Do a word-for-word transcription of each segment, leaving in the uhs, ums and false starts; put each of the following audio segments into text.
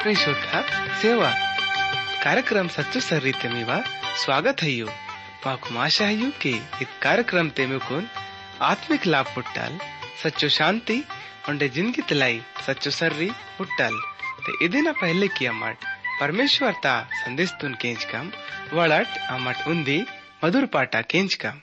श्रोता सेवा कार्यक्रम सच्चो सर्रीते मीवा स्वागत है यू माकु आशा है यू कि इस कार्यक्रम ते मुकुन आत्मिक लाभ पुट्टाल सच्चो शांति उंडे जिंदगी तलाई सच्चो सर्री पुट्टाल ते इदिना पहले की अमट परमेश्वर ता संदेश तुन केंच कम वड़ट अमट उन्दी मधुर पाटा केंच कम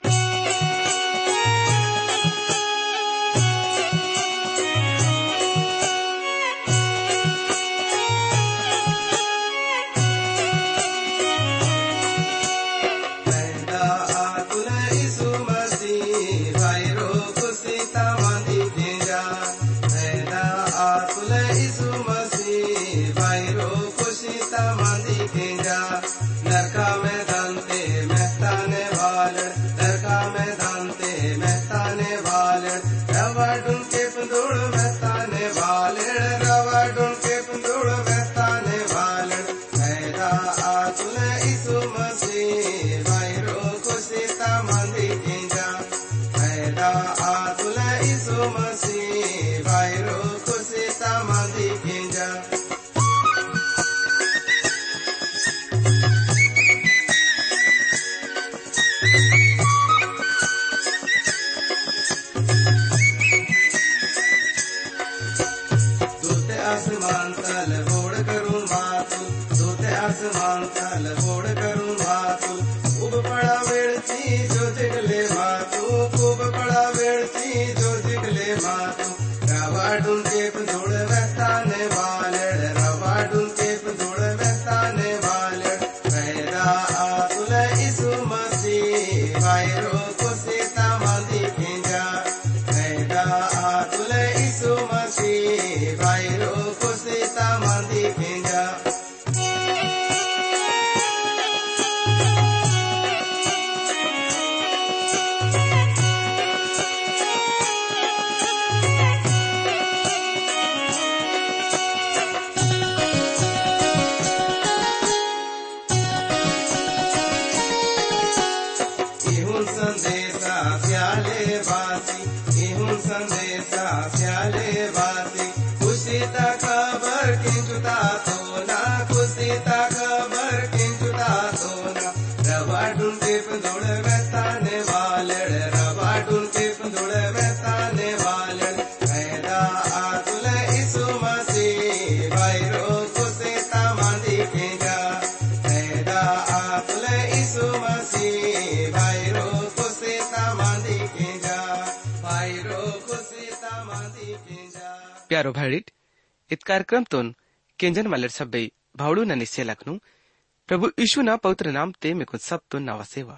प्यारो भाईट इत कार्यक्रम तोन केंजन मलर सब्बे भावड़ू न निश्चय लखनु प्रभु यीशु ना पवित्र नाम ते मेकुन सब तो नवा सेवा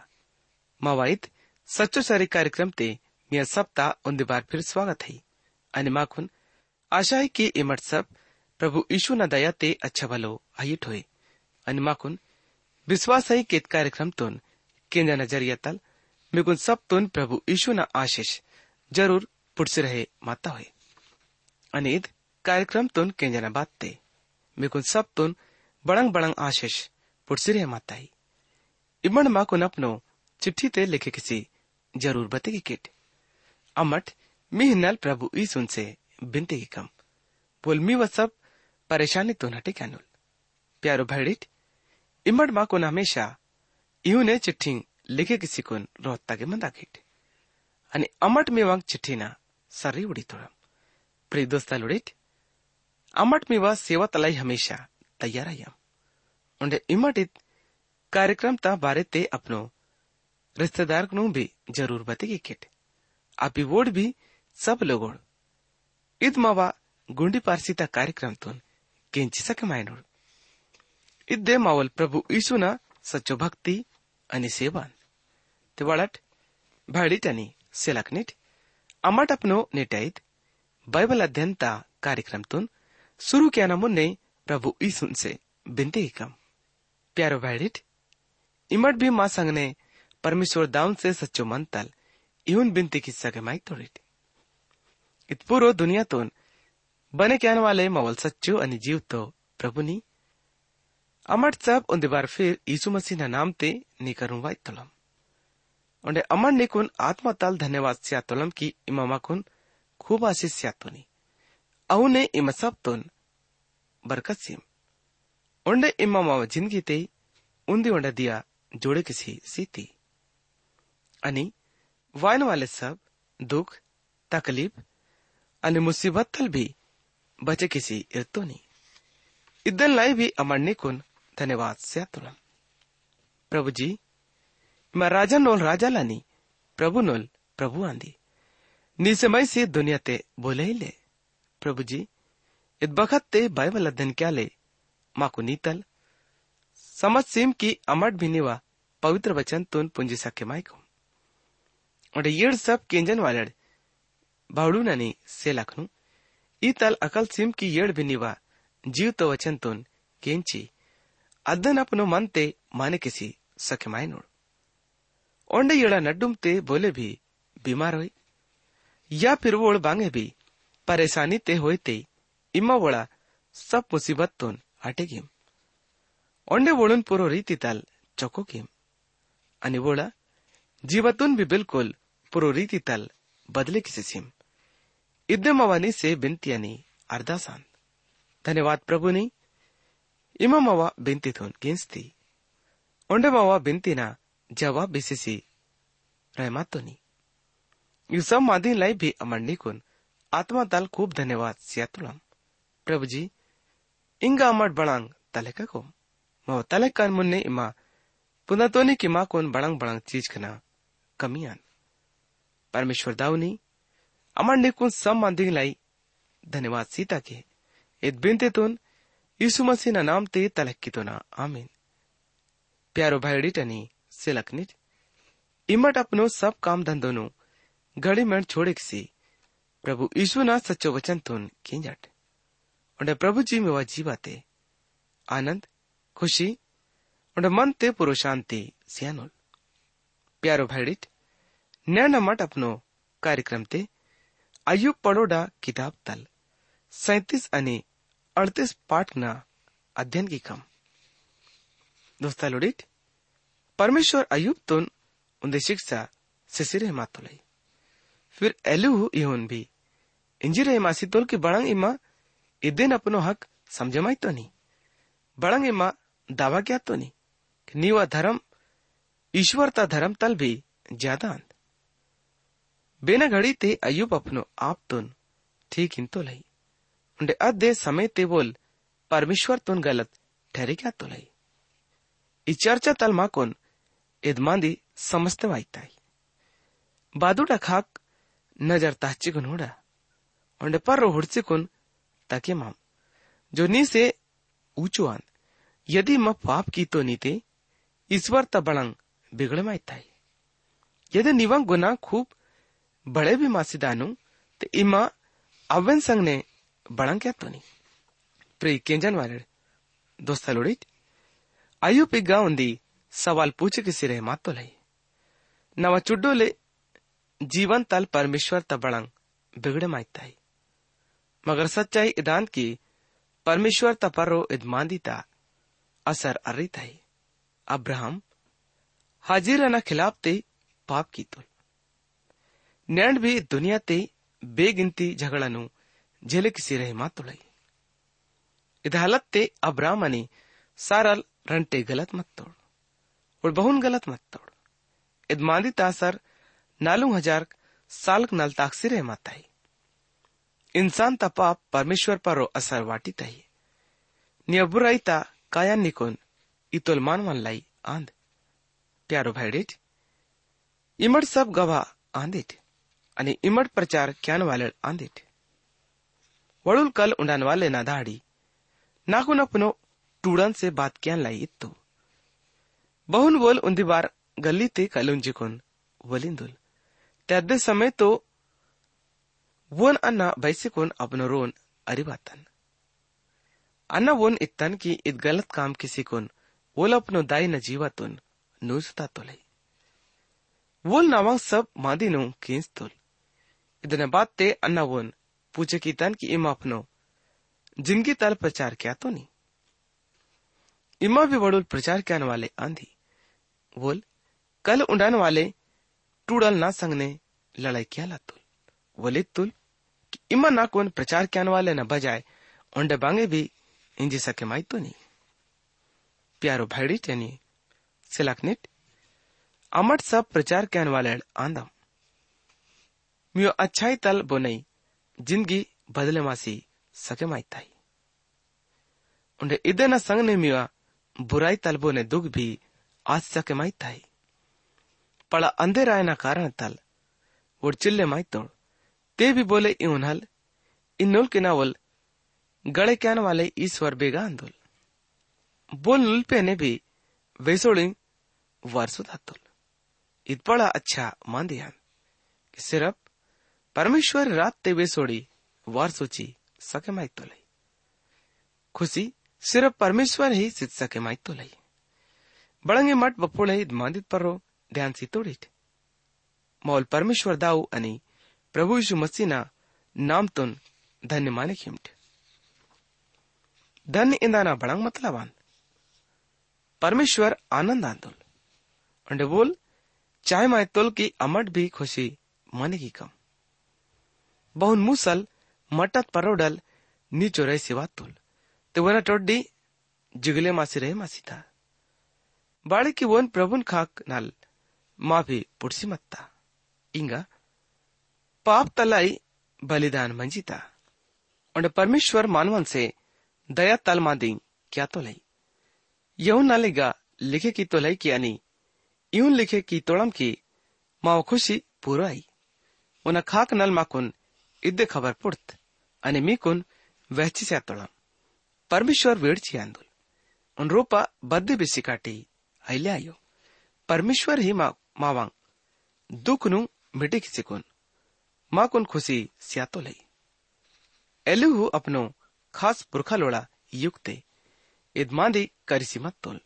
मावाइत सच्चो सारी कार्यक्रम ते मिया सप्ता उन बार फिर स्वागत है अनि माकुन आशा है कि इमट सब प्रभु यीशु ना दया ते अच्छा भलो आयिट होए अनि माकुन विश्वास है कि इत कार्यक्रम तोन केंजन नजरिया तल मेकुन सब तोन प्रभु यीशु ना आशीष जरूर पुरसे रहे माता होए अनिद कार्यक्रम तुन केंजना बात ते मेकुन सब तुन बड़ंग बड़ंग आशीष पुरसिरे माताई इमन मा कुन अपनो चिट्ठी ते लिखे किसी जरूर बतेगी किट अमट मिहनल प्रभु ईसुन से बिनते की कम बोल मी व सब परेशानी तुन हटे कैनुल प्यारो भैडिट इमन मा कुन हमेशा इहु ने चिट्ठी लिखे किसी कुन रोहता के मंदा किट अनि अमट में वंग चिट्ठी ना सर्री उड़ी तोड़म प्रिय दोस्ता लुड़िट अमट में वह सेवा तलाई हमेशा तैयार आयम उन्हें इमट इत कार्यक्रम ता बारे ते अपनो रिश्तेदार को भी जरूर बतेगी किट आप वोड भी सब लोगों इत मावा गुंडी पारसी ता कार्यक्रम तुन केंची सके मायनोड इत दे मावल प्रभु यीशु ना सच्चो भक्ति अनि सेवान ते वड़ट भाड़िट अनि सेलकनिट अमट अपनो नेटाइत बाइबल अध्ययन ता कार्यक्रम तुन शुरू किया न मुन्ने प्रभु यीशु से बिनते ही कम प्यारो भाईट इमट भी मां संग ने परमेश्वर दाउन से सच्चो मन तल इहुन बिनती किस्सा के माइक तोड़िट इत पूरो दुनिया तोन बने क्या वाले मवल सच्चो अनि जीव तो प्रभु नी अमट सब उन बार फिर यीशु मसीह ना नाम ते नी करूं वाई तोलम उन्हें अमर निकुन आत्मा तल धन्यवाद सिया तोलम की इमामा कुन खूब आशीष सिया तोनी अहु ने इम सब तोन बरकत सिम ओंडे इम्मा मावा जिंदगी ते उंदी ओंडा दिया जोड़े किसी सीती आणि वायन वाले सब दुख तकलीफ आणि मुसीबत तल भी बचे किसी इरतो नहीं इदन लाई भी अमरने कुन धन्यवाद से तुलम प्रभु जी मैं राजा नोल राजा लानी प्रभु नोल प्रभु आंदी निसमय से दुनिया ते बोले ही ले प्रभु जी इत बखत ते बाइबल अध्ययन क्या ले माकु नीतल समझ सीम की अमट भी निवा पवित्र वचन तुन पुंजी सके माइको और येड़ सब केंजन वालड़ बावड़ू ननी से लखनु ईतल अकल सीम की येड़ भी निवा जीव तो वचन तुन केंची अध्ययन अपनो मन ते माने किसी सके माय नोड़ ओंडे येड़ा नड्डुम ते बोले भी बीमार होई या फिर वोड़ बांगे भी परेशानी ते होए ते इम्मा वोड़ा सब मुसीबत तुन हटेगिम ओंडे वोड़न पुरो रीति ताल चौकोगिम अनि वोड़ा जीवतुन भी बिल्कुल पुरो रीति ताल बदले किसी सिम इद्दे मवानी से बिनतियानी अर्दासान धन्यवाद प्रभु नी इमा मवा बिनती थोन गिंसती ओंडे मवा बिनती ना जवाब बिसेसी रहमत तो नी यू सब मादी लाई भी अमरनी कुन आत्मा ताल खूब धन्यवाद सियातुलम प्रभु जी इंगा अमर बड़ांग तलेका को मव तलेकान मुन्ने इमा पुनतोनी की माँ कोन बड़ांग बड़ांग चीज खना कमियान परमेश्वर दाऊनी अमर निकुन सब मादी लाई धन्यवाद सीता के इत बिनते तुन यीशु मसीह ना नाम ते तलक की तो ना आमीन प्यारो भाईडी टनी सिलकनिट इमट अपनो सब काम धंधो नु घड़ी में छोड़े किसी प्रभु यीशु ना सच्चो वचन तुन किंजट और प्रभु जी में वह जीवाते आनंद खुशी और मन ते पुरो शांति सियानुल प्यारो भाईडिट नैना मट अपनो कार्यक्रम ते अयुब पड़ोडा किताब तल सैतीस अनि अड़तीस पाठ ना अध्ययन की कम दोस्ता लोडिट परमेश्वर अयुब तुन उन्दे शिक्षा सिसिरे मातुलाई फिर एलू इहोन भी इंजिरे मासी तोल की बड़ंग इमा इदेन अपनो हक समझमाई तो नहीं बड़ंग इमा दावा क्या तो नहीं कि नीवा धर्म ईश्वरता धर्म तल भी ज्यादा अंत बेना घड़ी ते अयुब अपनो आप तुन ठीक इन तो लई उन्डे अदे समय ते बोल परमेश्वर तुन गलत ठहरे क्या तो लई इस चर्चा तल माकोन इदमांदी समझते वाईताई बादुडा खाक नजर ताची कुन होड़ा उन्डे पर हुड़सी कुन ताकि माम जो नी से ऊंचो आन यदि म पाप की तो नीते ईश्वर तबड़ंग बिगड़ माईताई यदि निवंग गुना खूब बड़े भी मासीदानु ते इमा अवन संग ने बड़ंग क्या तो नहीं प्री केंजन वाले दोस्ता लोड़ित आयु पिग्गा उन्दी सवाल पूछे किसी रहे मात तो लाई नवा चुड्डो ले जीवन तल परमेश्वर तबड़ंग बिगड़े माईताई मगर सच्चाई इदांत की परमेश्वर तपरो इदमांदीता असर अर्री ताई अब्राहम हाजिर न खिलाफ ते पाप की तुल नैंड भी दुनिया ते बेगिनती झगड़ानु झेले किसी रहे मातुलाई इध हालत ते अब्राहम अनि सारल रंटे गलत मत तोड़ और बहुन गलत मत तोड़ इदमांदी तासर नालू हजार साल नल ताकसी रहे माताई इंसान ता पाप परमेश्वर पर असर वाटी ताई नियबुराई ता काया निकोन इतोल मानवन लाई आंध प्यारो भाईडेट इमट सब गवाह आंधिट अनि इमट प्रचार क्यान वाले आंधिट वड़ुल कल उड़ान वाले ना दाढ़ी नाकुन अपनो टूड़न से बात क्यान लाई इत्तो बहुन बोल उन्दी बार गली ते कलुंजिकुन वलिंदुल त्यादे समय तो वोन अन्ना बैसिकुन अपनो रोन अरिवातन अन्ना वोन इत्तन की इत गलत काम किसी कुन वोल अपनो दाई न जीवातुन नूसता तोलाई वोल नावांग सब मादिनु केंस तोल इतने बात ते अन्ना वोन पूछे की तन की इमा अपनो जिंदगी तल प्रचार क्या तो नहीं इमा भी वड़ुल प्रचार क्या वाले आंधी वोल कल उड़ान वाले टूडल ना संगने लड़ाई क्या लातुल वोले तुल कि इमा ना कौन प्रचार क्या वाले न बजाए ओंडे बांगे भी इंजी सके माई तो नहीं प्यारो भाईडी टेनी सिलाकनिट अमट सब प्रचार कैन वाले आंदम मियो अच्छाई तल बोनई जिंदगी बदले मासी सके माइताई उन्हें इधर न संग ने मिया बुराई तलबो ने दुख भी आज सके माइताई पड़ा अंधेर आय ना कारण तल वो चिल्ले माई तोड़ ते भी बोले इउन हल इन्नुल के नावल गड़े कैन वाले ईश्वर बेगा अंदुल बोल नुल पे ने भी वेसोड़ी वारसु धातुल इत बड़ा अच्छा मान दिया कि सिर्फ परमेश्वर रात ते वेसोड़ी वारसुची सके माई तो लई खुशी सिर्फ परमेश्वर ही सिद्ध सके माई तो लई बड़ंगे मठ बपोड़े मांदित परो ध्यान सी तोड़ीट मौल परमेश्वर दाऊ अनि प्रभु यीशु मसीह ना नाम तुन धन्य माने खिमट धन्य इंदाना बड़ंग मतलबान परमेश्वर आनंद आंदोल अंडे बोल चाहे माय तोल की अमट भी खुशी माने की कम बहुन मुसल मटत परोडल नीचो रहे सिवा तोल तो वना टोड्डी जिगले मासी रहे मासी था बाड़ी की वन प्रभुन खाक नाल माफी पुड़सी मत्ता इंगा पाप तलाई बलिदान मंजिता और परमेश्वर मानवन से दया तल मादी क्या तो लई यू नालेगा लिखे की तो लई की अनी यूं लिखे की तोड़म की माओ खुशी पूरा आई उन खाक नल माकुन इद्दे खबर पुड़त अने मीकुन वहची से तोड़म परमेश्वर वेड़ची आंदुल उन रूपा बद्दे बिसी काटी आइले आयो परमेश्वर ही मा मावांग दुख नु मिटे किसिकुन माकुन खुशी सियातो लई एलुहु अपनो खास पुरखा लोड़ा युक्ते इद मांदी करिसी मत तोल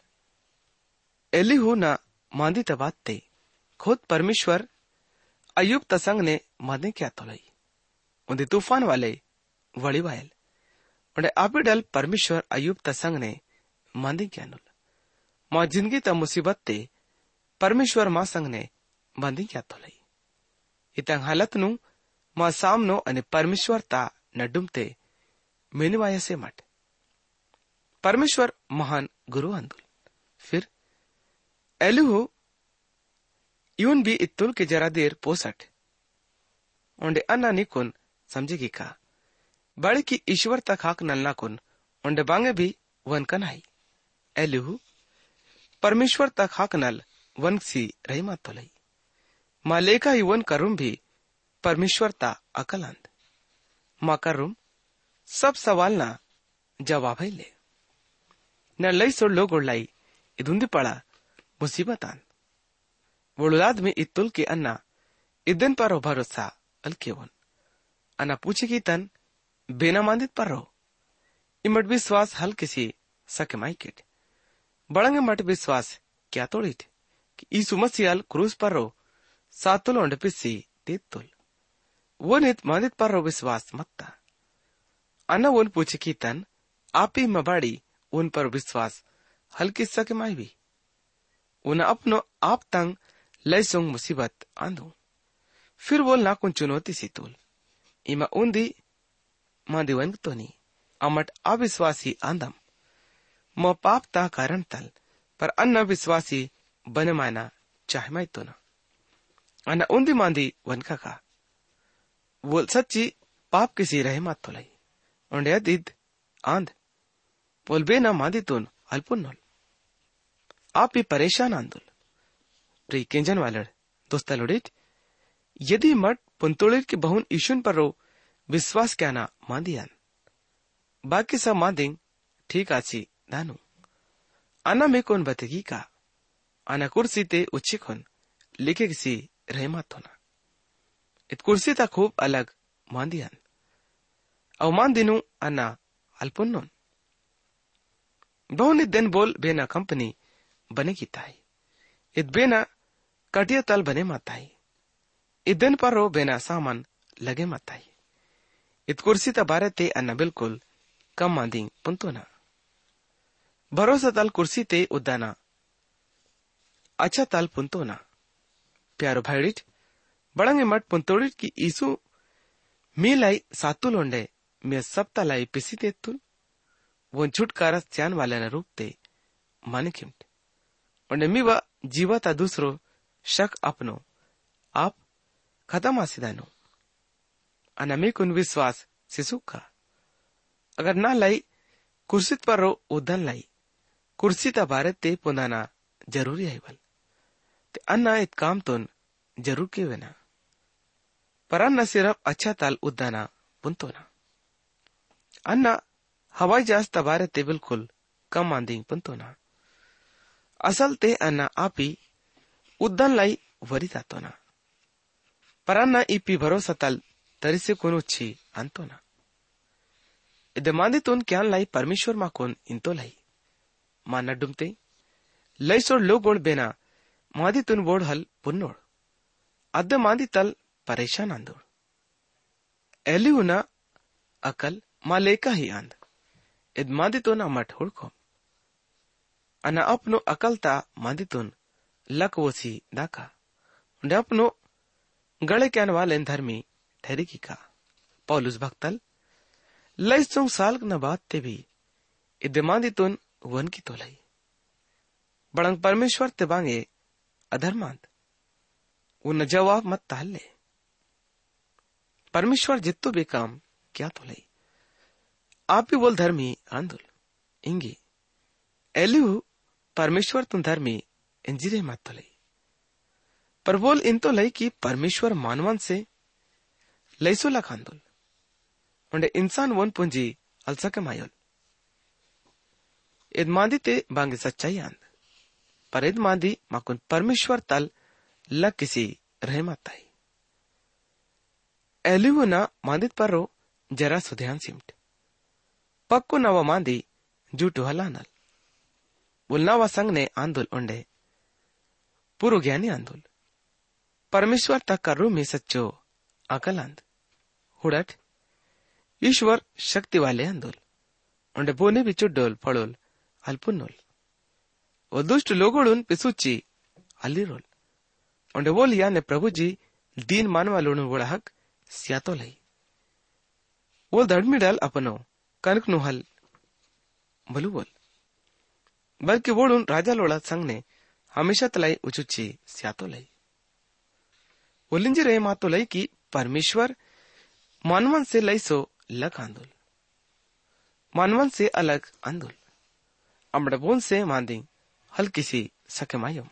एलिहु ना मांदी तबाते खुद परमेश्वर अयुब तसंग ने मादे क्या तोलई उन्दे तूफान वाले वड़ी वायल उन्हें आपिडल परमेश्वर अयुब तसंग ने मांदी क्या नुल मां जिंदगी ता मुसीबत ते परमेश्वर मां संग ने मांदी क्या तोलई इतंग हालत नु मां सामनो अने परमेश्वर ता नडुमते मेनवाया से मट परमेश्वर महान गुरु अंदुल फिर एलुहु यून भी इत्तुल के जरा देर पोसट ओंडे अन्ना निकुन समझेगी का बड़े की ईश्वर तक हाक नलना कुन ओंडे बांगे भी वन कनाई एलुहु परमेश्वर तक हाक नल वन सी रही मात तो लई मां लेखा ही वन करुम भी परमेश्वर ता अकलंद मां करुम सब सवाल ना जवाब है ले न लई सो लोग उड़लाई इधुंदी पड़ा मुसीबत आन वोलुलाद में इत्तुल के अन्ना इदन पर भरोसा अलकेवन अन्ना पूछे की तन बेना मांदित पर रो इमट विश्वास हल किसी सके माइकेट बड़ंगे मट विश्वास क्या तोड़ीट कि ईसु मसीह क्रूस पर रो सातुल ओंड पिस्सी तेतुल वो नित मांदित पर रो विश्वास मत्ता अन्ना वन पूछे की तन आप ही मबाड़ी उन पर विश्वास हल्की सके माई भी उन अपनो आप तंग लय सोंग मुसीबत आंदू फिर वो नाकुन चुनौती सी तूल इमा उन्दी मांदी वन तो नी अमट अविश्वासी आंदम मो पाप ता कारण तल पर अन्ना विश्वासी बने मायना चाहे माई तो ना अन्ना उन्दी मांदी वन का का वो सच्ची पाप किसी रहे मात तो लाई उन्हें दिद आंध बोल बेना मादी तुन अल्पुन्नोल आप ही परेशान आंदोल प्री केंजन वालड़ दोस्ता लोडेट यदि मट पुंतोड़ेर के बहुन ईशुन पर रो विश्वास क्या ना मांदियान बाकी सब मांदिंग ठीक आची दानु आना में कौन बतेगी का आना कुर्सी ते उच्छिकोन लिखे किसी रहमत होना इत कुर्सी ता खूब अलग मांदियान अवमान दिनु अन्ना अल्पुन्नोन बहुनी दिन बोल बेना कंपनी बने की ताई इत बेना कटिया तल बने माताई इदन पर रो बेना सामान लगे माताई इत कुर्सी ता बारे ते अन्ना बिल्कुल कम मांदी पुंतो ना भरोसा तल कुर्सी ते उदाना अच्छा तल पुंतो ना प्यारो भाईडिट बड़ंगे मट पुंतोड़िट की ईसु मीलाई सातुल ओंडे मैं सब तलाई पिसी ते तुल वो छुटकारा च्यान वाले न रूप ते माने किमट और मीवा जीवता दूसरो शक अपनो आप खत्म आसिदानो अनमिकुन विश्वास सिसुका अगर ना लाई कुर्सीत पर रो उदन लाई कुर्सी ता बारे ते पुनाना जरूरी है बल ते अन्ना इत काम तो जरूर के वेना पर अन्ना सिर्फ अच्छा ताल उदाना पुनतो ना अन्ना हवाई जहाज तबारे ते बिल्कुल कम आंदी पुनतो ना असल ते अन्ना आपी उद्दन लाई वरी तातो ना पर अन्ना इपी भरोसा ताल तरिसे कोनो छी अंतो ना इदे मांदी तुन क्या लाई परमेश्वर मा कोन इंतो लाई मा नडुमते लई सोड लोगोड़ बेना मादी तुन बोड़ हल पुन्नोड़ अद्दे मांदी तल परेशान आंदोड़ एलिउना अकल मा लेका ही आंद इद मांदी तुन अमट हुड़को अना अपनो अकलता मांदी तुन लक वोसी दाका उन्हें अपनो गले क्यान वाले धर्मी ठहरी की का पौलुस भक्तल लई सोंग साल न बात ते भी इदे मांदी तुन वन की तो लाई बड़ंग परमेश्वर ते बांगे अधर्मांत उन जवाब मत ताले परमेश्वर जित्तो भी काम क्या तो लाई आप भी बोल धर्मी आंदोल इंगी एलिहु परमेश्वर तुम धर्मी इंजिरे मत तो लाई पर बोल इन तो लाई की परमेश्वर मानवन से लईसो लख आंदोल उन्हें इंसान वन पूंजी अलसा के मायोल इद मांदी ते बांगे सच्चाई आंद पर इद मांदी माकुन परमेश्वर तल लग किसी रहमत आई एलिहु ना मांदित पर रो जरा सुध्यान सिमट पक्को नवा मांदी जूटू हलानल बुलनावा संग ने आंदोल उंडे पुरु ज्ञानी आंदोल परमेश्वर तक कर्रू में सच्चो अकल आंद हुड़ट ईश्वर शक्ति वाले आंदोल उंडे बोने भी चुड्डोल फड़ोल अल्पुन्नोल वो दुष्ट लोगोड़ुन पिसुच्ची अल्लीरोल उंडे बोल याने प्रभु जी दीन मानवालोनु वड़ा हक सियातो लाई वो धड़मी डाल अपनो कनक नु हल बलू बोल बल्कि वोड़ुन राजा लोड़ा संग ने हमेशा तलाई उचुच्ची सियातो लाई उलिंजी रहे मातो लाई की परमेश्वर मानवन से लई सो लग आंदोल मानवन से अलग आंदोल अमड़बोन से मांदी हल किसी सके मायम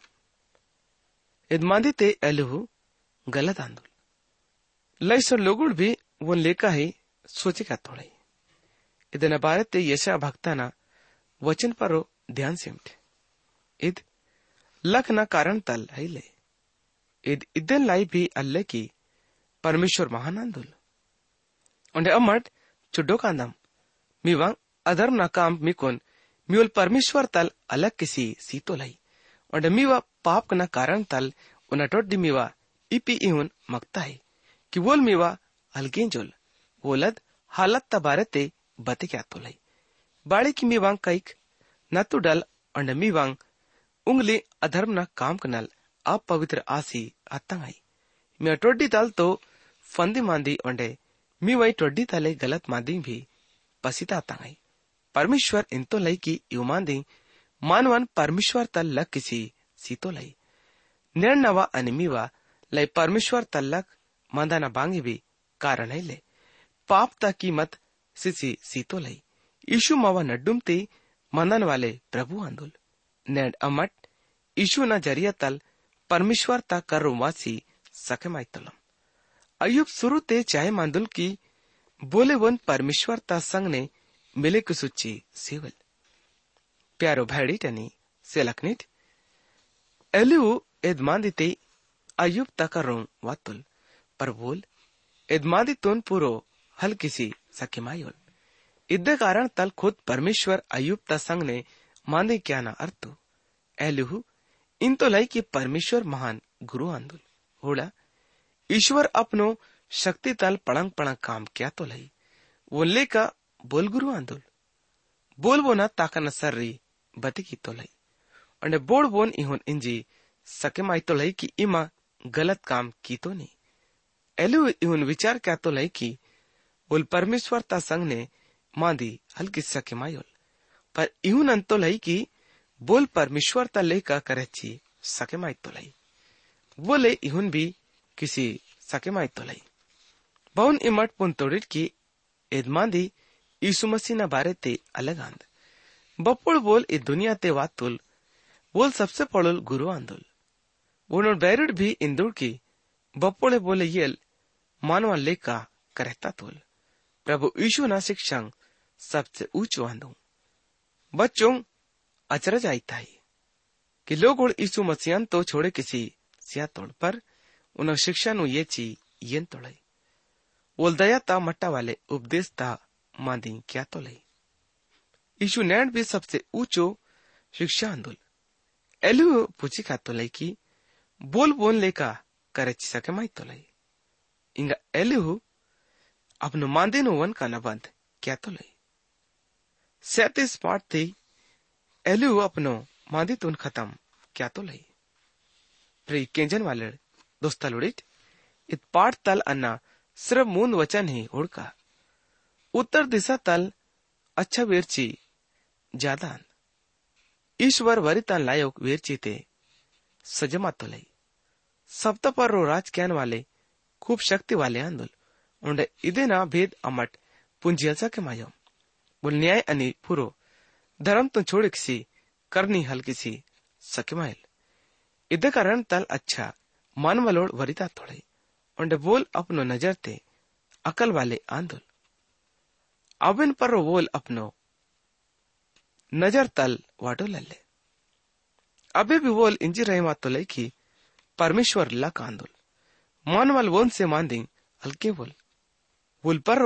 इद मांदी ते एलहु गलत आंदोल लई सो लोगुड़ भी वो लेका ही सोचे का तोड़ाई इदन भारत ते यशा भक्ताना वचन पर ध्यान सिमट इद लख ना कारण तल है ले इद इदन लाई भी अल्ले की परमेश्वर महान आंदोल उन्हें अमट चुड्डो कांदम मीवांग अधर्म ना काम मिकोन म्यूल परमेश्वर तल अलग किसी सीतो लाई उन्हें मीवा पाप ना कारण तल उन्हें टोड्डी मीवा इपी इहुन मकता है कि वोल मीवा अलगेंजोल वोलद हालत तबारते बते क्या तो लाई बाड़ी की मीवांग कईक न तो डल उन्हें मीवांग उंगली अधर्म ना काम कनल आप पवित्र आसी अतंगाई मैं टोड्डी तल तो फंदी मांदी उन्हें मी वही टोड्डी तले गलत मांदी भी पसीता तंगाई परमेश्वर इंतो लई की यू मांदी मानवन परमेश्वर तल लग किसी सीतो लई निर्णवा अनिमीवा लई परमेश्वर तल लग मांदाना बांगी भी कारण है ले पाप ता कीमत सिसी सीतो लई ईशु मावा नड्डुमती मंदन वाले प्रभु आंदोल नेड अमट ईशु ना जरिया तल परमेश्वर ता करुवासी सके माइतलम अयुब शुरू ते चाहे मांदुल की बोले वन परमेश्वर ता संग ने मिले कुसुच्ची सेवल प्यारो भाड़ी टनी सेलकनिट एलिउ एदमांदी ते अयुब ता करो वातुल पर बोल एदमांदी तुन पूरो हल किसी सके मायोल इद्दे कारण तल खुद परमेश्वर अयुब ता संग ने मांदे क्या ना अर्थु एलिहु इन तो लाई की परमेश्वर महान गुरु आंदुल होड़ा ईश्वर अपनो शक्ति तल पड़ंग पड़ंग काम क्या तो लाई वो लेका बोल गुरु आंदोल बोल वो ना ताका न सर्री बती की तो लाई और बोल बोन इहोन इंजी सके माई तो लाई की इमा गलत काम की तो नहीं एलु इहोन विचार क्या तो लाई की बोल परमेश्वर ता संग ने मांदी हल्की सके मायोल पर इहुन अंतो लाई की बोल परमेश्वर ता लेका करेची सके माई तो लाई बोले इहुन भी किसी सके माई तो लाई बहुन इमट पुन तोड़िट की एदमांदी यीशु मसीह न बारे ते अलग आंद बप्पुड़ बोल इ दुनिया ते वातुल बोल सबसे पड़ुल गुरु आंदुल वो बैरुड भी इंदुड़ की बप्पोड़े बोले येल मानवा लेका करता तुल प्रभु यीशु ना शिक्षा सबसे ऊंचो आंदू बच्चों अचरज आई था कि लोग यीशु मसीहन तो छोड़े किसी सिया तोड़ पर उन शिक्षा नु ये ची येन तोड़े बोल दया ता मट्टा वाले उपदेश ता मांदी क्या तो लई यीशु नैंड भी सबसे ऊंचो शिक्षा आंदुल एलु पूछी का तो लई की बोल बोल लेका करे सके माई तो लई इंगा एलु अपनो मांदे नु वन का न बंद क्या तो लई सैतीस पाठ थी एलु अपनो मांदी तुन खत्म क्या तो लई प्री केंजन वाले दोस्ता लुड़िट इत पाठ तल अन्ना सिर्फ मूंद वचन ही उड़का उत्तर दिशा तल अच्छा वेरची ज्यादान ईश्वर वरितान लायक वेरची ते सजमा तो लई सप्ता पर रो राज कैन वाले खूब शक्ति वाले आंदोल उंडे इदे ना भेद अमट पुंजियलसा के मायम बोल न्याय अनि पुरो धर्म तो छोड़ किसी करनी हल किसी सकेमाइल इदे कारण तल अच्छा मन वलोड वरिता थोड़े उंडे बोल अपनो नजर ते अकल वाले आंदोल अबिन पर बोल अपनो नजर तल वाटो लल्ले अबे भी बोल इंजी रहमा तो लेकी परमेश्वर लक आंदोल मान वाल वोन से मांदिंग हल्के बोल बोल पर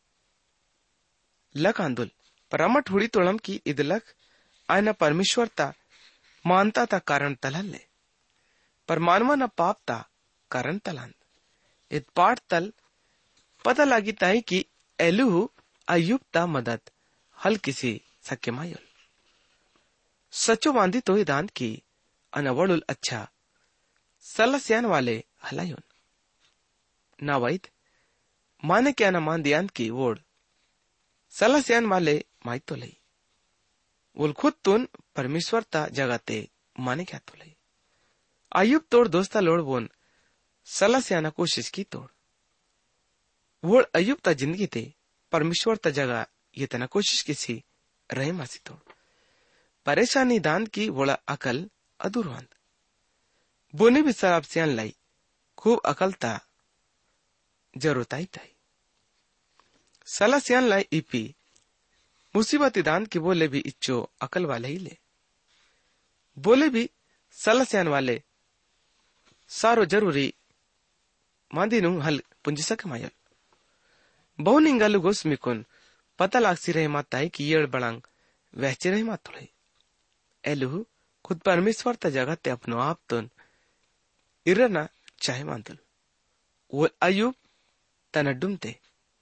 लक आंदोल पर अमट हुड़ी तोड़म की इदलक आयना परमेश्वर ता मानता ता कारण तलल्ले पर मानवा न पाप ता कारण तलांद इत पाठ तल पता लागी ताई की एलु अयुब ता मदद हल किसी सके मायुल सचो बांधी तो दांत की अनवड़ुल अच्छा सलस्यान वाले हलायुन ना वैद माने क्या न मान दियांत की वोड सलस्यान वाले माई तो लई उल खुद तुन परमेश्वर ता जगाते माने क्या तो लई अयुब तोड़ दोस्ता लोड़ बोन सलस्याना कोशिश की तोड़ वोड अयुब ता जिंदगी ते परमेश्वर ता जगह ये तना कोशिश किसी रहे मासी तोड़ परेशानी दान की वोड़ा अकल अधूरवंत बोने भी शराब सियान लाई खूब अकल ता जरूरत आई ताई सला सियान लाई इपी मुसीबती दान की बोले भी इच्छो अकल वाले ही ले बोले भी सला सियान वाले सारो जरूरी मांदी नु हल पुंजी सके मायल बहुनिंगलु गोस मिकुन पता लागसी रहे माताई की येड़ बड़ांग वहचे रहे मात थोड़े एलु खुद परमेश्वर ता जगह ते अपनो आप तुन इरना चाहे मांतुल वो अयुब तनडुमते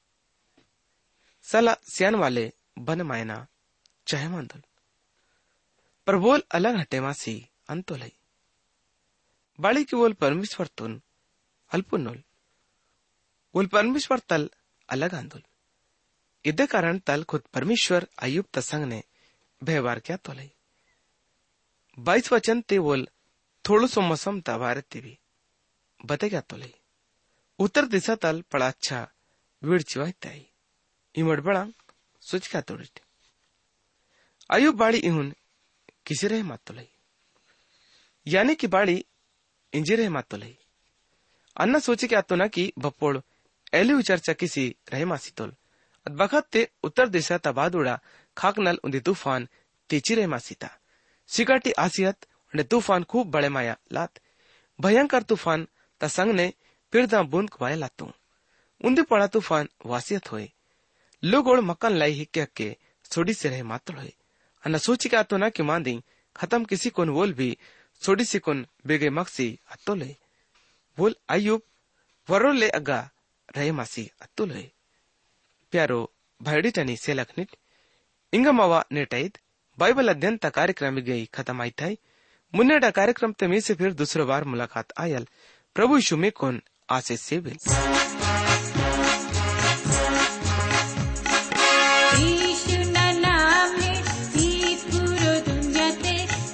सला सियान वाले बन मायना चाहे मांतुल पर बोल अलग हटे मासी अंतोलई बाड़ी की बोल परमेश्वर तुन अल्पुनोल बोल परमेश्वर तल अलग आंदोल इदे कारण तल खुद परमेश्वर अयुब तसंग ने व्यवहार क्या तोलई बाईस वचन ते बोल थोड़ो सो मौसम तवारत ते भी बते क्या तोलई उत्तर दिशा तल पड़ा अच्छा वीड़ चिवाई ताई इमड़ बड़ा सोच क्या तोड़िट अयुब बाड़ी इहुन किसी रहे मात तोलई यानी कि बाड़ी इंजी रहे मात तोलई अन्ना सोचे क्या तो ना कि बप्पोड़ एलु चर्चा किसी रहे मासी तोल बखत ते उत्तर दिशा तबादुड़ा खाकनल उन्दी तूफान तेची रहे मासीता सिकाटी आसियत उन्हें तूफान खूब बड़े माया लात भयंकर तूफान तसंग ने फिर दा बूंद वाया लातू उन्दी पड़ा तूफान वासियत होए लोग ओड़ मक्कन लाई हिक्के हक्के सोडी से रहे मातल होए अन्ना सोची क्या तो ना कि मांदी खत्म किसी कोन वोल भी सोडी से कोन बेगे मक्सी अत्तोले वोल अयुब वरोले अगा रहे मासी अत्तुले प्यारो भाईडी टनी से लखनिट इंगमवा नेटाइद बाइबल अध्ययन ता कार्यक्रम गई खत्म आई थाई मुन्नेडा कार्यक्रम ते में से फिर दूसरी बार मुलाकात आयल प्रभु यीशु में कौन आशीष से बिल यीशु ना नाम है ई पूरो दुनिया ते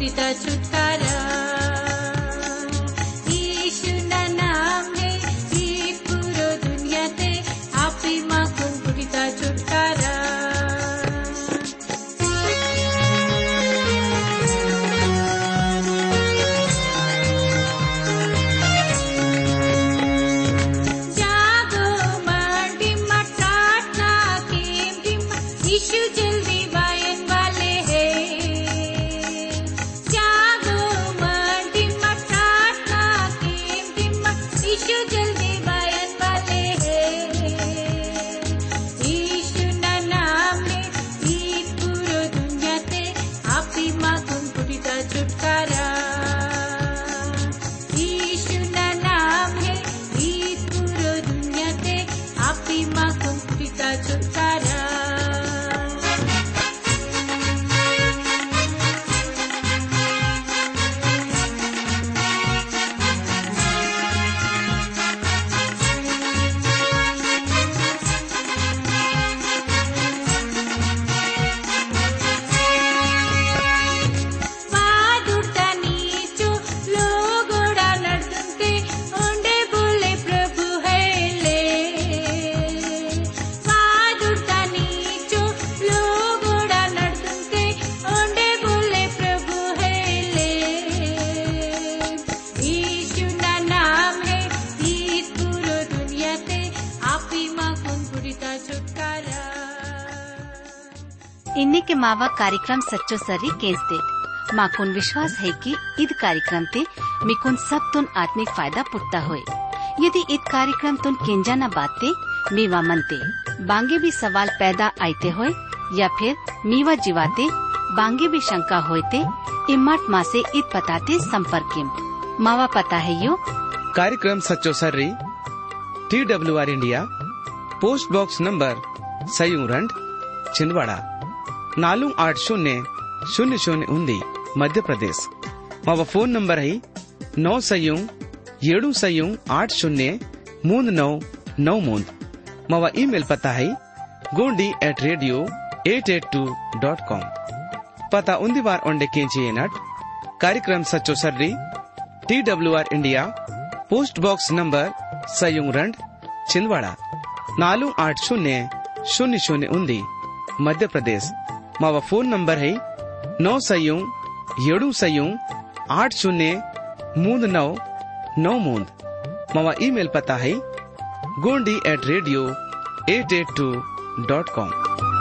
पुटिता छुटकारा यीशु ना नाम है ये पूरो दुनिया ते आपी माकुन पुटिता छुटकारा इन्हीं के मावा कार्यक्रम सच्चो सर्री केंद्र माकुन विश्वास है कि ईद कार्यक्रम ते मिकुन सब तुन आत्मिक फायदा पुटता होए। यदि ईद कार्यक्रम तुन केंजा न बाते मीवा मनते बांगे भी सवाल पैदा आते होए या फिर मीवा जीवाते बांगे भी शंका होते इम्मत माँ से ईद पताते संपर्क मावा पता है यो कार्यक्रम सच्चो सर्री T W R India post box number सयूरंड छिंदवाड़ा नालू आठ शून्य शून्य शून्य उन्दी मध्य प्रदेश मावा फोन नंबर है नौ सयू येडू सयू आठ शून्य मूंद नौ नौ मूंद मावा ईमेल पता है Gondi at radio eight eight two dot com पता उन्दी बार ओंडे केंची नट कार्यक्रम सच्चो सर्री T W R India post box number सयूरंड छिंदवाड़ा नालू आठ शून्य शून्य शून्य उन्दी मध्य प्रदेश मावा फोन नंबर है नौ सयू येडू सयू आठ शून्य मूंद नौ नौ मूंद मावा ईमेल पता है Gondi at radio eight eight two dot com.